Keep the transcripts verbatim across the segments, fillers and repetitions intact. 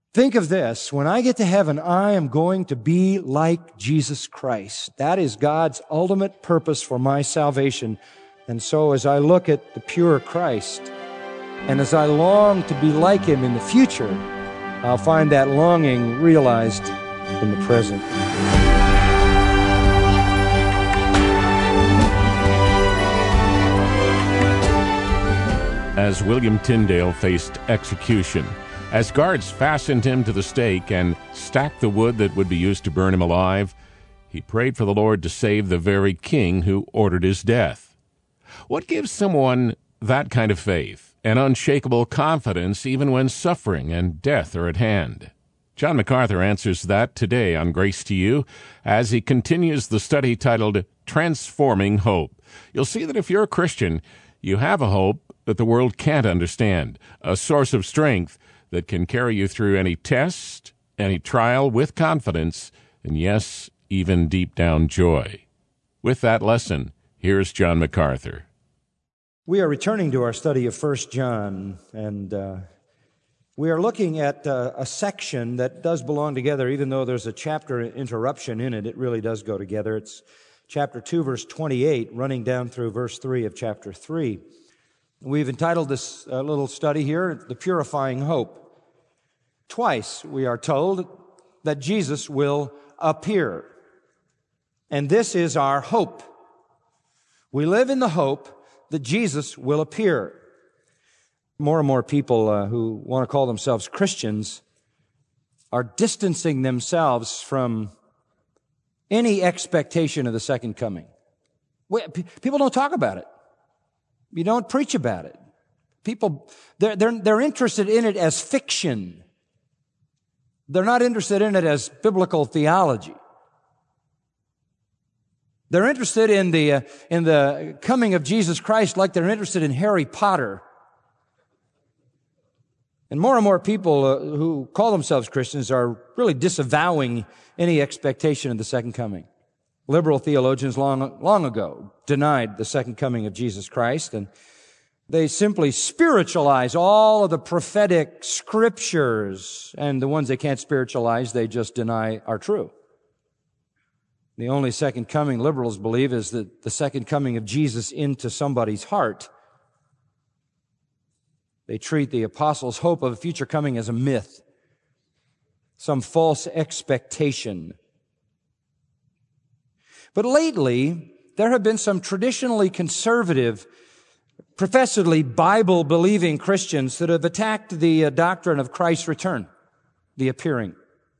Think of this. When I get to heaven, I am going to be like Jesus Christ. That is God's ultimate purpose for my salvation. And so as I look at the pure Christ, and as I long to be like Him in the future, I'll find that longing realized in the present. As William Tyndale faced execution, as guards fastened him to the stake and stacked the wood that would be used to burn him alive, he prayed for the Lord to save the very king who ordered his death. What gives someone that kind of faith, an unshakable confidence even when suffering and death are at hand? John MacArthur answers that today on Grace to You as he continues the study titled Transforming Hope. You'll see that if you're a Christian, you have a hope that the world can't understand, a source of strength that can carry you through any test, any trial with confidence, and yes, even deep down joy. With that lesson, here's John MacArthur. We are returning to our study of First John, and uh, we are looking at uh, a section that does belong together, even though there's a chapter interruption in it. It really does go together. It's chapter two, verse twenty-eight, running down through verse three of chapter three. We've entitled this uh, little study here, The Purifying Hope. Twice we are told that Jesus will appear. And this is our hope. We live in the hope that Jesus will appear. More and more people uh, who want to call themselves Christians are distancing themselves from any expectation of the second coming. We, p- people don't talk about it. You don't preach about it. People, they're, they're, they're interested in it as fiction. They're not interested in it as biblical theology. They're interested in the, uh, in the coming of Jesus Christ like they're interested in Harry Potter. And more and more people uh, who call themselves Christians are really disavowing any expectation of the second coming. Liberal theologians long, long ago denied the second coming of Jesus Christ, and they simply spiritualize all of the prophetic scriptures, and the ones they can't spiritualize, they just deny are true. The only second coming liberals believe is that the second coming of Jesus into somebody's heart. They treat the apostles' hope of a future coming as a myth, some false expectation. But lately, there have been some traditionally conservative, professedly Bible-believing Christians that have attacked the uh, doctrine of Christ's return, the appearing.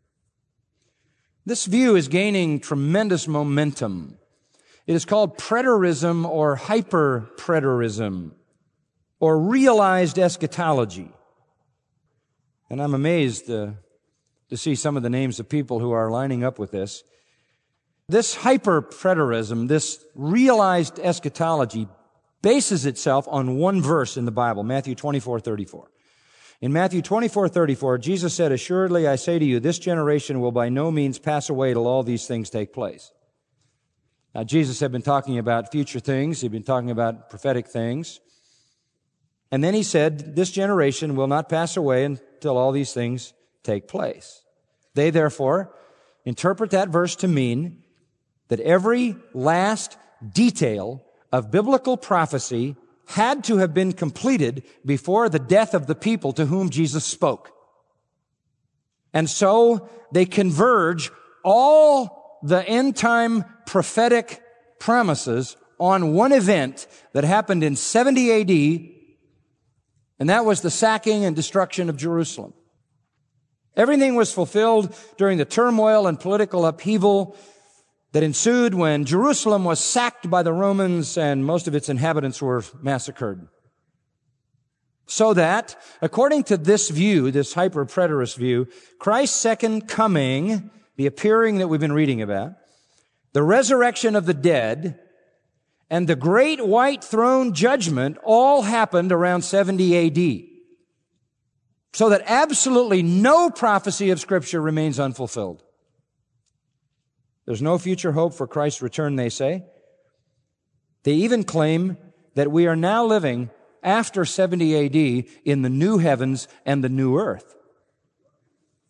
This view is gaining tremendous momentum. It is called preterism or hyper-preterism or realized eschatology. And I'm amazed uh, to see some of the names of people who are lining up with this. This hyper-preterism, this realized eschatology, bases itself on one verse in the Bible, Matthew twenty-four thirty-four. In Matthew twenty-four thirty-four, Jesus said, "Assuredly I say to you, this generation will by no means pass away till all these things take place." Now, Jesus had been talking about future things. He'd been talking about prophetic things. And then he said, this generation will not pass away until all these things take place. They, therefore, interpret that verse to mean that every last detail of biblical prophecy had to have been completed before the death of the people to whom Jesus spoke. And so they converge all the end-time prophetic promises on one event that happened in seventy A D, and that was the sacking and destruction of Jerusalem. Everything was fulfilled during the turmoil and political upheaval that ensued when Jerusalem was sacked by the Romans and most of its inhabitants were massacred. So that, according to this view, this hyper-preterist view, Christ's second coming, the appearing that we've been reading about, the resurrection of the dead, and the great white throne judgment all happened around seventy A D. So that absolutely no prophecy of Scripture remains unfulfilled. There's no future hope for Christ's return, they say. They even claim that we are now living after seventy A D in the new heavens and the new earth.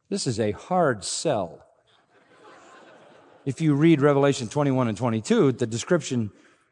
This is a hard sell. If you read Revelation twenty-one and twenty-two, the description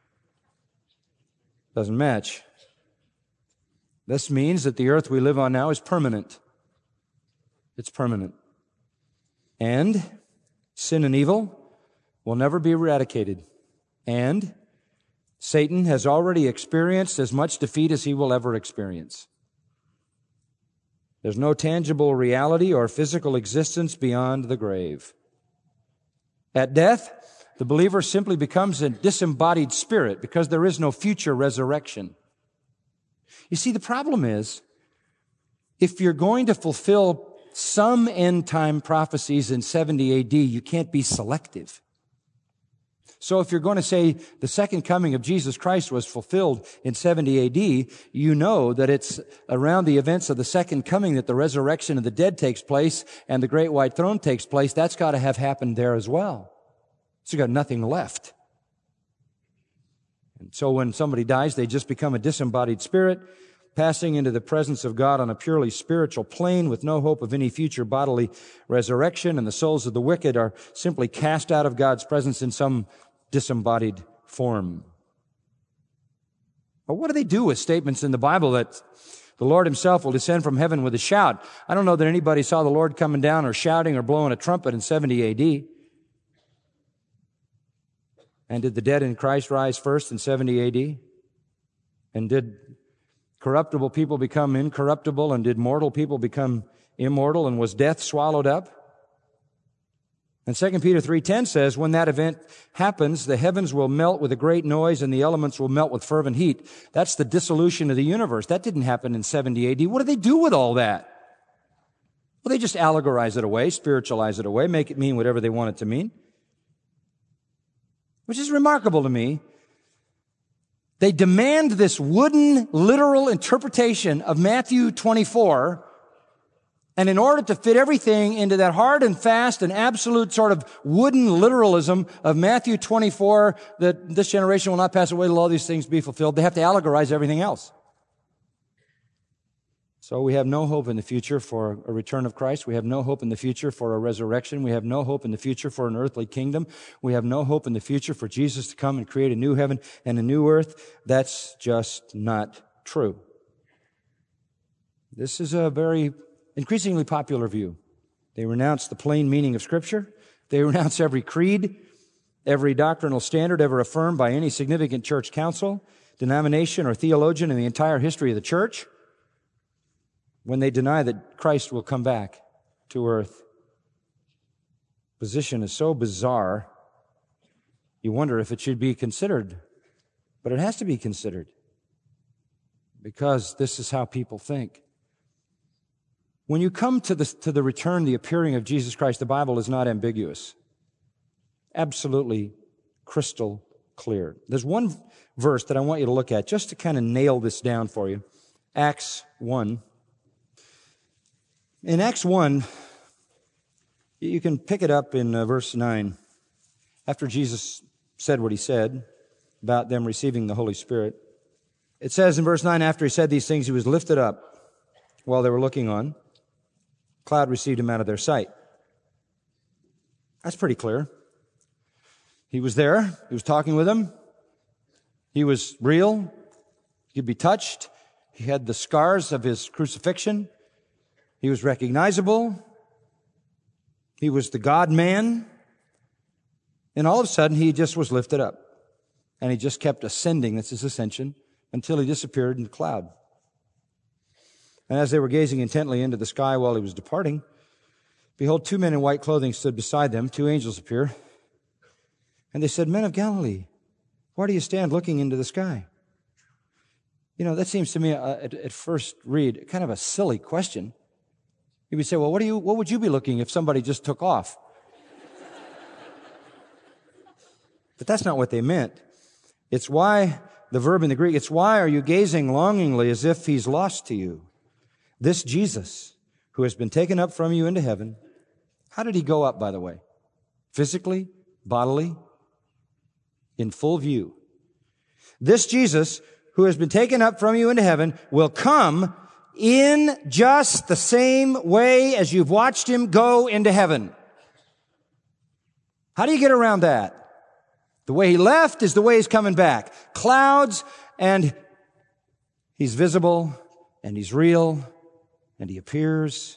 doesn't match. This means that the earth we live on now is permanent. It's permanent. And sin and evil will never be eradicated. And Satan has already experienced as much defeat as he will ever experience. There's no tangible reality or physical existence beyond the grave. At death, the believer simply becomes a disembodied spirit because there is no future resurrection. You see, the problem is, if you're going to fulfill some end-time prophecies in seventy A D, you can't be selective. So if you're going to say the second coming of Jesus Christ was fulfilled in seventy A D, you know that it's around the events of the second coming that the resurrection of the dead takes place and the great white throne takes place. That's got to have happened there as well. So you've got nothing left. And so when somebody dies, they just become a disembodied spirit, passing into the presence of God on a purely spiritual plane with no hope of any future bodily resurrection, and the souls of the wicked are simply cast out of God's presence in some disembodied form. But what do they do with statements in the Bible that the Lord himself will descend from heaven with a shout? I don't know that anybody saw the Lord coming down or shouting or blowing a trumpet in seventy A D. And did the dead in Christ rise first in seventy A D? And did corruptible people become incorruptible? And did mortal people become immortal? And was death swallowed up? And Second Peter three ten says, when that event happens, the heavens will melt with a great noise and the elements will melt with fervent heat. That's the dissolution of the universe. That didn't happen in seventy A D. What do they do with all that? Well, they just allegorize it away, spiritualize it away, make it mean whatever they want it to mean. Which is remarkable to me. They demand this wooden, literal interpretation of Matthew twenty-four, and in order to fit everything into that hard and fast and absolute sort of wooden literalism of Matthew twenty-four, that this generation will not pass away till all these things be fulfilled, they have to allegorize everything else. So we have no hope in the future for a return of Christ. We have no hope in the future for a resurrection. We have no hope in the future for an earthly kingdom. We have no hope in the future for Jesus to come and create a new heaven and a new earth. That's just not true. This is a very increasingly popular view. They renounce the plain meaning of Scripture. They renounce every creed, every doctrinal standard ever affirmed by any significant church council, denomination, or theologian in the entire history of the church, when they deny that Christ will come back to earth. Position is so bizarre, you wonder if it should be considered. But it has to be considered, because this is how people think. When you come to the, to the return, the appearing of Jesus Christ, the Bible is not ambiguous. Absolutely crystal clear. There's one verse that I want you to look at just to kind of nail this down for you. Acts one. In Acts one, you can pick it up in uh, verse nine. After Jesus said what he said about them receiving the Holy Spirit, it says in verse nine, after he said these things, he was lifted up while they were looking on. A cloud received him out of their sight. That's pretty clear. He was there. He was talking with them. He was real. He could be touched. He had the scars of his crucifixion. He was recognizable. He was the God-man. And all of a sudden, he just was lifted up. And he just kept ascending, that's his ascension, until he disappeared in the cloud. And as they were gazing intently into the sky while he was departing, behold, two men in white clothing stood beside them. Two angels appear. And they said, Men of Galilee, why do you stand looking into the sky? You know, that seems to me, uh, at, at first read, kind of a silly question. You would say, well, what do you, what would you be looking if somebody just took off? But that's not what they meant. It's why, the verb in the Greek, it's why are you gazing longingly as if he's lost to you? This Jesus, who has been taken up from you into heaven, how did he go up, by the way? Physically, bodily, in full view. This Jesus, who has been taken up from you into heaven, will come in just the same way as you've watched him go into heaven. How do you get around that? The way he left is the way he's coming back. Clouds, and he's visible, and he's real, and he appears.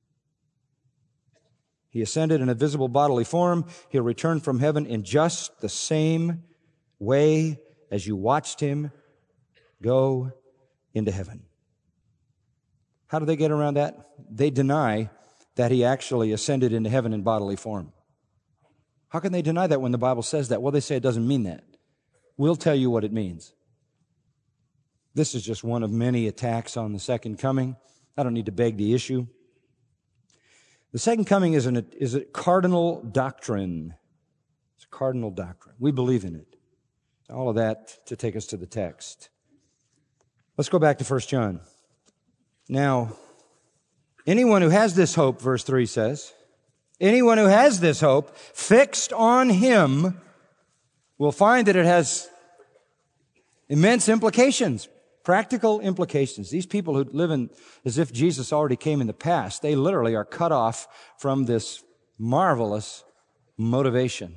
He ascended in a visible bodily form. He'll return from heaven in just the same way as you watched him go into heaven. How do they get around that? They deny that he actually ascended into heaven in bodily form. How can they deny that when the Bible says that? Well, they say it doesn't mean that. We'll tell you what it means. This is just one of many attacks on the second coming. I don't need to beg the issue. The second coming is, an, is a cardinal doctrine. It's a cardinal doctrine. We believe in it. All of that to take us to the text. Let's go back to First John. Now, anyone who has this hope, verse three says, anyone who has this hope fixed on him will find that it has immense implications, practical implications. These people who live in as if Jesus already came in the past, they literally are cut off from this marvelous motivation.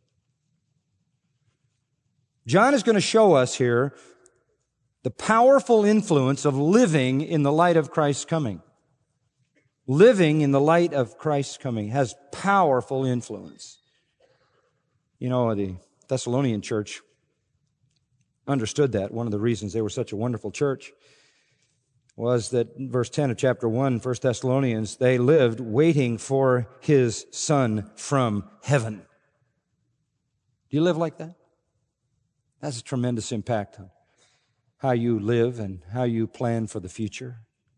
John is going to show us here the powerful influence of living in the light of Christ's coming. Living in the light of Christ's coming has powerful influence. You know, the Thessalonian church understood that. One of the reasons they were such a wonderful church was that in verse ten of chapter one, First Thessalonians, they lived waiting for his Son from heaven. Do you live like that? That's a tremendous impact on how you live and how you plan for the future.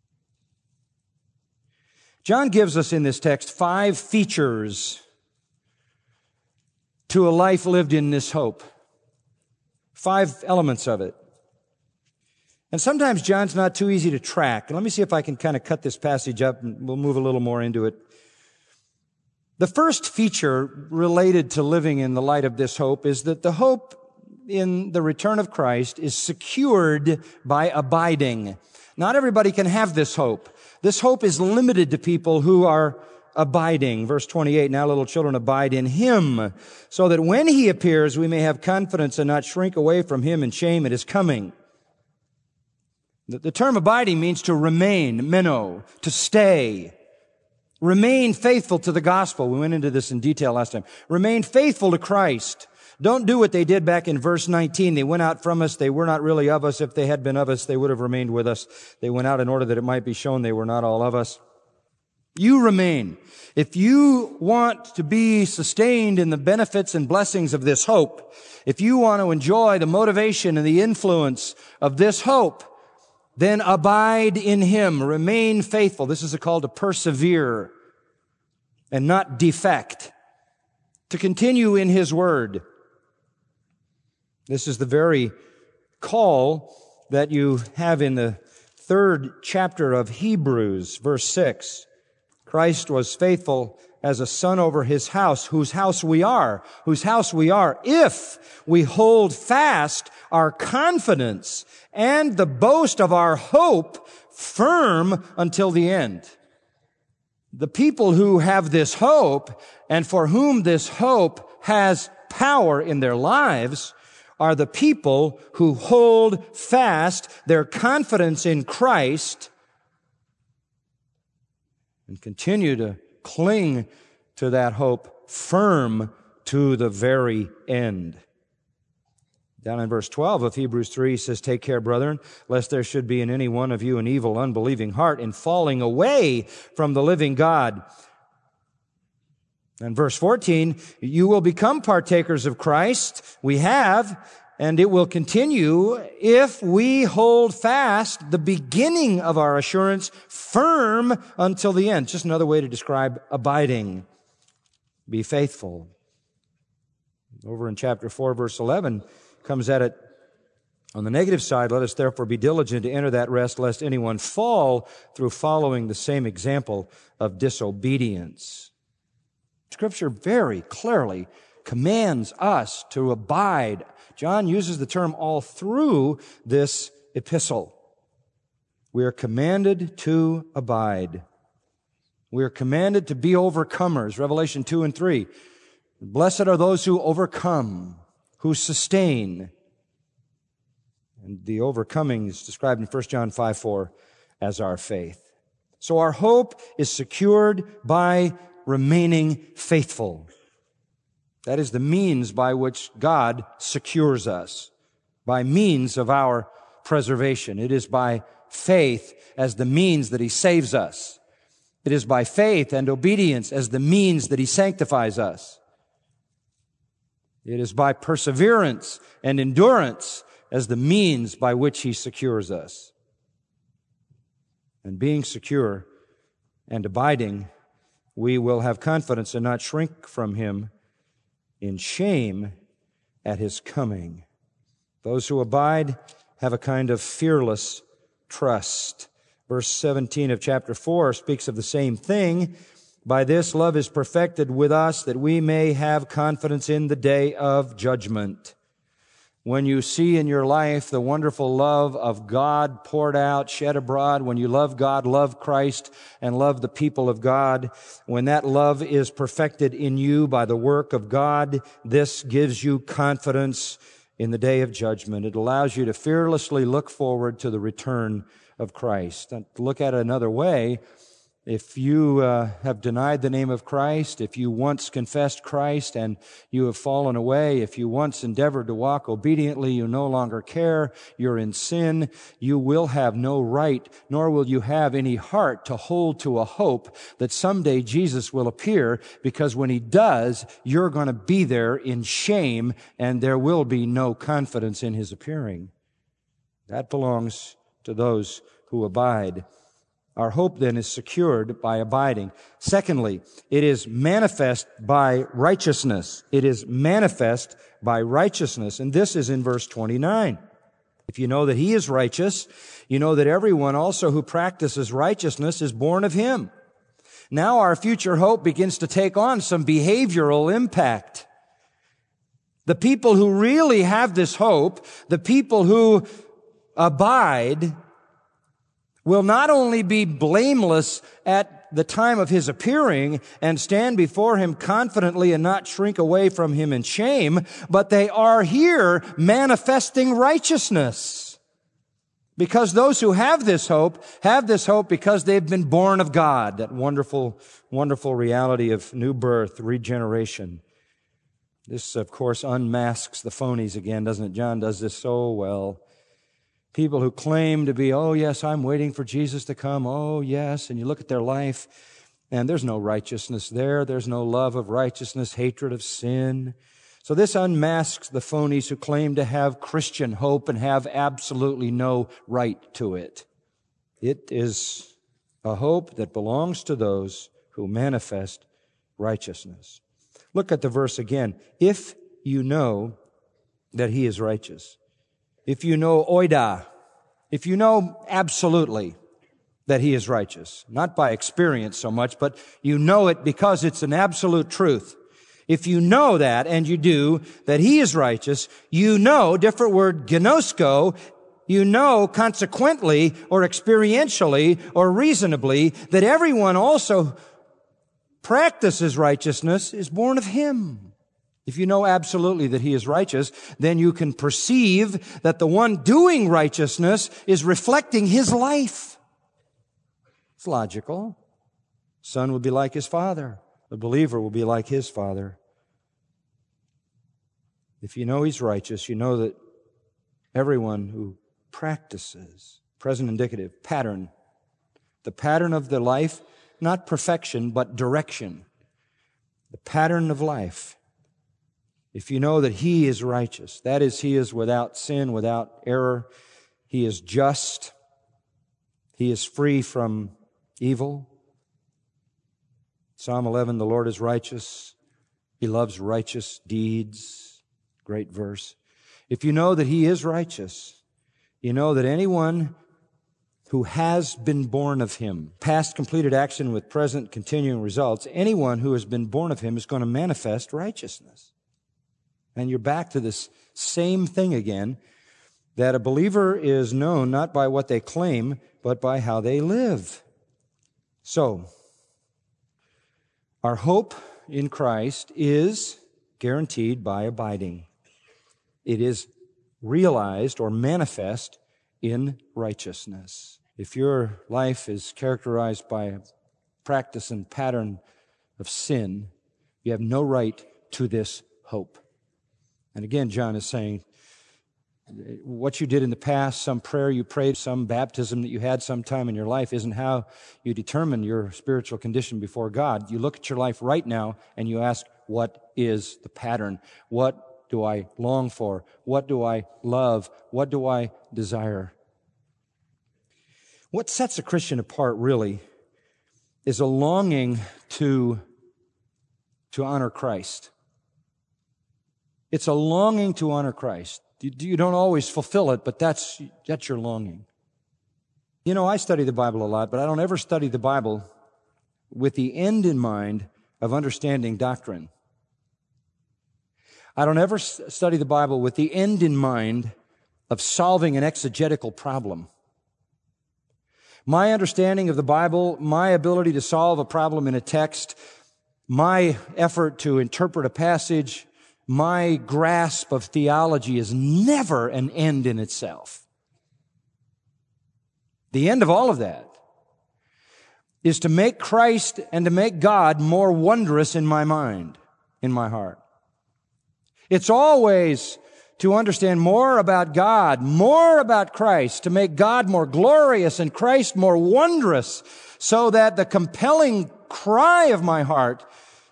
John gives us in this text five features to a life lived in this hope. Five elements of it. And sometimes John's not too easy to track. Let me see if I can kind of cut this passage up and we'll move a little more into it. The first feature related to living in the light of this hope is that the hope in the return of Christ is secured by abiding. Not everybody can have this hope. This hope is limited to people who are abiding. Verse twenty-eight, now little children, abide in him, so that when he appears, we may have confidence and not shrink away from him in shame at his coming. The, the term abiding means to remain, meno, to stay. Remain faithful to the gospel. We went into this in detail last time. Remain faithful to Christ. Don't do what they did back in verse nineteen. They went out from us. They were not really of us. If they had been of us, they would have remained with us. They went out in order that it might be shown they were not all of us. You remain. If you want to be sustained in the benefits and blessings of this hope, if you want to enjoy the motivation and the influence of this hope, then abide in him. Remain faithful. This is a call to persevere and not defect. To continue in his word. This is the very call that you have in the third chapter of Hebrews, verse six. Christ was faithful as a son over his house, whose house we are, whose house we are, if we hold fast our confidence and the boast of our hope firm until the end. The people who have this hope and for whom this hope has power in their lives are the people who hold fast their confidence in Christ and continue to cling to that hope firm to the very end. Down in verse twelve of Hebrews three says, take care, brethren, lest there should be in any one of you an evil, unbelieving heart in falling away from the living God. And verse fourteen, you will become partakers of Christ. We have, and it will continue if we hold fast the beginning of our assurance firm until the end. Just another way to describe abiding. Be faithful. Over in chapter four, verse eleven, comes at it on the negative side. Let us therefore be diligent to enter that rest, lest anyone fall through following the same example of disobedience. Scripture very clearly commands us to abide. John uses the term all through this epistle. We are commanded to abide. We are commanded to be overcomers. Revelation two and three. Blessed are those who overcome, who sustain. And the overcoming is described in First John five four as our faith. So our hope is secured by remaining faithful. That is the means by which God secures us, by means of our preservation. It is by faith as the means that He saves us. It is by faith and obedience as the means that He sanctifies us. It is by perseverance and endurance as the means by which He secures us. And being secure and abiding, we will have confidence and not shrink from Him in shame at His coming. Those who abide have a kind of fearless trust. Verse seventeen of chapter four speaks of the same thing. By this love is perfected with us, that we may have confidence in the day of judgment. When you see in your life the wonderful love of God poured out, shed abroad, when you love God, love Christ, and love the people of God, when that love is perfected in you by the work of God, this gives you confidence in the day of judgment. It allows you to fearlessly look forward to the return of Christ. And to look at it another way, if you uh, have denied the name of Christ, if you once confessed Christ and you have fallen away, if you once endeavored to walk obediently, you no longer care, you're in sin, you will have no right, nor will you have any heart to hold to a hope that someday Jesus will appear, because when He does, you're going to be there in shame and there will be no confidence in His appearing. That belongs to those who abide. Our hope then is secured by abiding. Secondly, it is manifest by righteousness. It is manifest by righteousness. And this is in verse twenty-nine. If you know that He is righteous, you know that everyone also who practices righteousness is born of Him. Now our future hope begins to take on some behavioral impact. The people who really have this hope, the people who abide, will not only be blameless at the time of His appearing and stand before Him confidently and not shrink away from Him in shame, but they are here manifesting righteousness. Because those who have this hope, have this hope because they've been born of God. That wonderful, wonderful reality of new birth, regeneration. This, of course, unmasks the phonies again, doesn't it? John does this so well. People who claim to be, oh, yes, I'm waiting for Jesus to come. Oh, yes. And you look at their life, and there's no righteousness there. There's no love of righteousness, hatred of sin. So this unmasks the phonies who claim to have Christian hope and have absolutely no right to it. It is a hope that belongs to those who manifest righteousness. Look at the verse again. If you know that He is righteous. If you know oida, if you know absolutely that He is righteous, not by experience so much, but you know it because it's an absolute truth. If you know that, and you do, that He is righteous, you know, different word, gnosko, you know consequently or experientially or reasonably that everyone also practices righteousness is born of Him. If you know absolutely that He is righteous, then you can perceive that the one doing righteousness is reflecting His life. It's logical. Son will be like his father. The believer will be like his father. If you know He's righteous, you know that everyone who practices, present indicative, pattern, the pattern of the life, not perfection, but direction, the pattern of life. If you know that He is righteous, that is, He is without sin, without error, He is just, He is free from evil. Psalm eleven, the Lord is righteous. He loves righteous deeds. Great verse. If you know that He is righteous, you know that anyone who has been born of Him, past completed action with present continuing results, anyone who has been born of Him is going to manifest righteousness. And you're back to this same thing again. that a believer is known not by what they claim, but by how they live. So, our hope in Christ is guaranteed by abiding. It is realized or manifest in righteousness. If your life is characterized by a practice and pattern of sin, you have no right to this hope. And again, John is saying, what you did in the past, some prayer you prayed, some baptism that you had sometime in your life isn't how you determine your spiritual condition before God. You look at your life right now and you ask, what is the pattern? What do I long for? What do I love? What do I desire? What sets a Christian apart really is a longing to, to honor Christ. It's a longing to honor Christ. You don't always fulfill it, but that's, that's your longing. You know, I study the Bible a lot, but I don't ever study the Bible with the end in mind of understanding doctrine. I don't ever study the Bible with the end in mind of solving an exegetical problem. My understanding of the Bible, my ability to solve a problem in a text, my effort to interpret a passage, my grasp of theology is never an end in itself. The end of all of that is to make Christ and to make God more wondrous in my mind, in my heart. It's always to understand more about God, more about Christ, to make God more glorious and Christ more wondrous, so that the compelling cry of my heart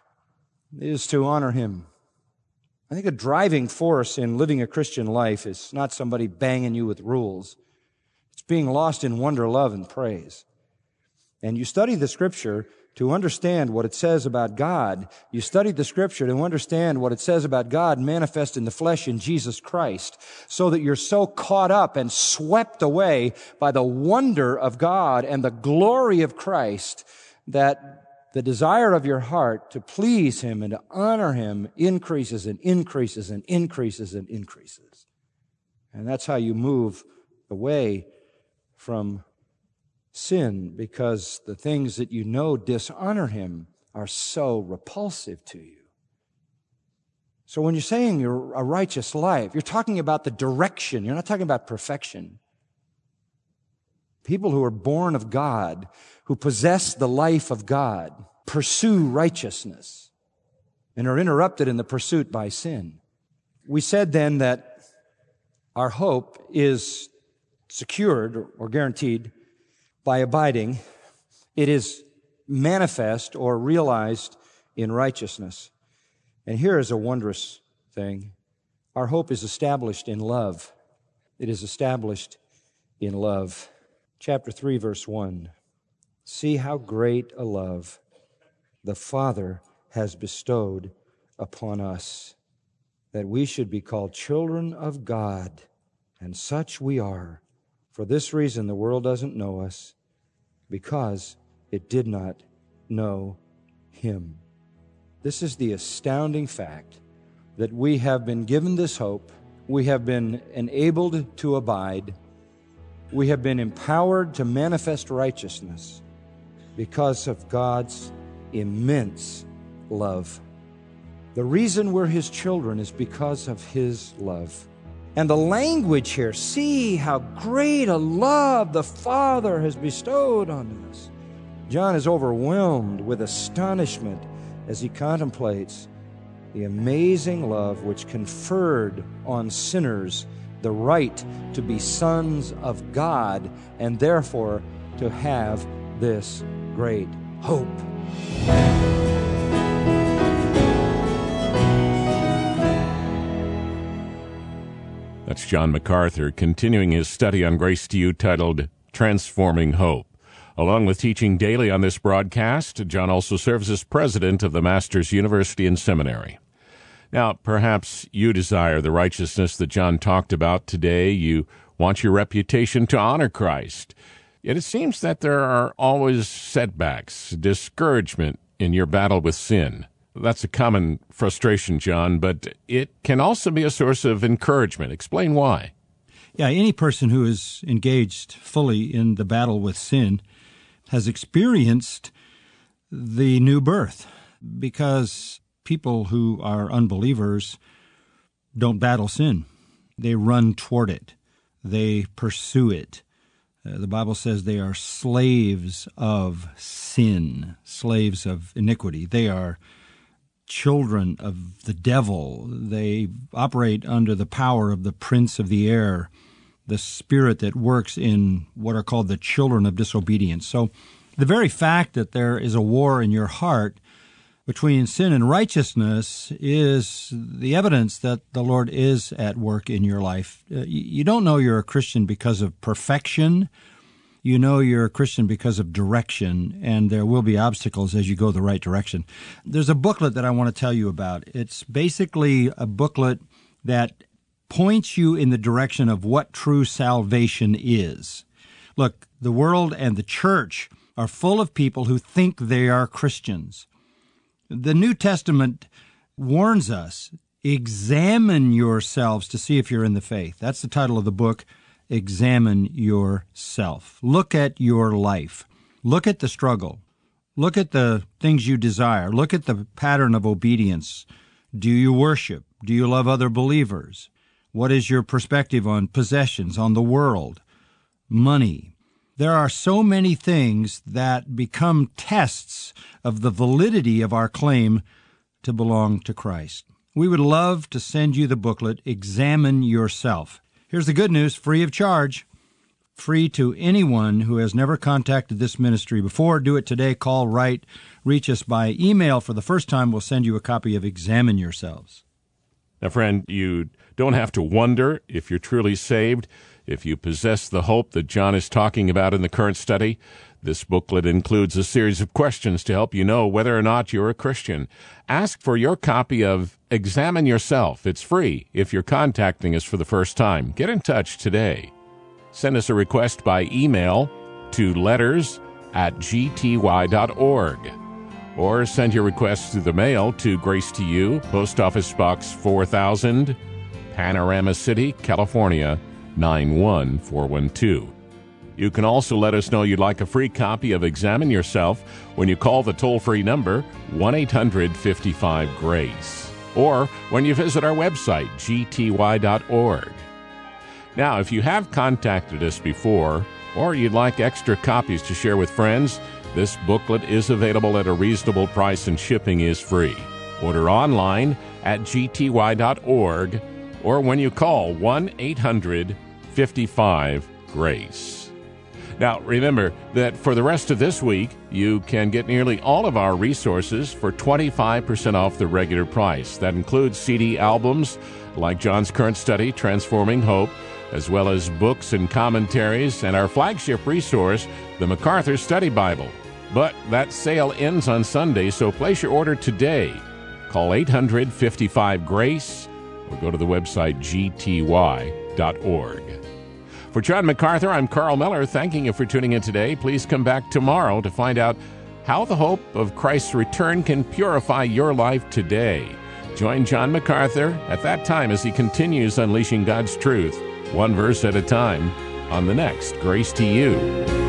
is to honor Him. I think a driving force in living a Christian life is not somebody banging you with rules. It's being lost in wonder, love, and praise. And you study the Scripture to understand what it says about God. You study the Scripture to understand what it says about God manifest in the flesh in Jesus Christ, so that you're so caught up and swept away by the wonder of God and the glory of Christ that the desire of your heart to please Him and to honor Him increases and increases and increases and increases. And that's how you move away from sin, because the things that you know dishonor Him are so repulsive to you. So when you're saying you're a righteous life, you're talking about the direction. You're not talking about perfection. People who are born of God, who possess the life of God, pursue righteousness and are interrupted in the pursuit by sin. We said then that our hope is secured or guaranteed by abiding. It is manifest or realized in righteousness. And here is a wondrous thing. Our hope is established in love. It is established in love. Chapter three, verse one. See how great a love the Father has bestowed upon us, that we should be called children of God, and such we are. For this reason the world doesn't know us, because it did not know Him. This is the astounding fact that we have been given this hope, we have been enabled to abide, we have been empowered to manifest righteousness because of God's immense love. The reason we're His children is because of His love. And the language here, see how great a love the Father has bestowed on us. John is overwhelmed with astonishment as he contemplates the amazing love which conferred on sinners the right to be sons of God and therefore to have this great hope. That's John MacArthur continuing his study on Grace to You titled Transforming Hope. Along with teaching daily on this broadcast, John also serves as president of the Masters University and Seminary. Now, perhaps you desire the righteousness that John talked about today. You want your reputation to honor Christ. Yet it seems that there are always setbacks, discouragement in your battle with sin. That's a common frustration, John, but it can also be a source of encouragement. Explain why. Yeah, any person who is engaged fully in the battle with sin has experienced the new birth, because people who are unbelievers don't battle sin. They run toward it. They pursue it. Uh, the Bible says they are slaves of sin, slaves of iniquity. They are children of the devil. They operate under the power of the prince of the air, the spirit that works in what are called the children of disobedience. So the very fact that there is a war in your heart between sin and righteousness is the evidence that the Lord is at work in your life. Uh, you don't know you're a Christian because of perfection. You know you're a Christian because of direction, and there will be obstacles as you go the right direction. There's a booklet that I want to tell you about. It's basically a booklet that points you in the direction of what true salvation is. Look, the world and the church are full of people who think they are Christians. The New Testament warns us, examine yourselves to see if you're in the faith. That's the title of the book, Examine Yourself. Look at your life. Look at the struggle. Look at the things you desire. Look at the pattern of obedience. Do you worship? Do you love other believers? What is your perspective on possessions, on the world, money? There are so many things that become tests of the validity of our claim to belong to Christ. We would love to send you the booklet, Examine Yourself. Here's the good news, free of charge, free to anyone who has never contacted this ministry before. Do it today. Call, write, reach us by email. For the first time, we'll send you a copy of Examine Yourselves. Now, friend, you don't have to wonder if you're truly saved, if you possess the hope that John is talking about in the current study. This booklet includes a series of questions to help you know whether or not you're a Christian. Ask for your copy of Examine Yourself. It's free if you're contacting us for the first time. Get in touch today. Send us a request by email to letters at g t y dot org. Or send your request through the mail to Grace to You, Post Office Box four thousand, Panorama City, California, nine one four one two. You can also let us know you'd like a free copy of Examine Yourself when you call the toll-free number one eight hundred fifty-five GRACE, or when you visit our website, g t y dot org. Now, if you have contacted us before, or you'd like extra copies to share with friends, this booklet is available at a reasonable price and shipping is free. Order online at g t y dot org or when you call one eight hundred fifty-five GRACE. Now, remember that for the rest of this week, you can get nearly all of our resources for twenty-five percent off the regular price. That includes C D albums like John's current study, Transforming Hope, as well as books and commentaries, and our flagship resource, the MacArthur Study Bible. But that sale ends on Sunday, so place your order today. Call eight hundred fifty-five GRACE or go to the website g t y dot org. For John MacArthur, I'm Carl Miller, thanking you for tuning in today. Please come back tomorrow to find out how the hope of Christ's return can purify your life today. Join John MacArthur at that time as he continues unleashing God's truth, one verse at a time, on the next Grace to You.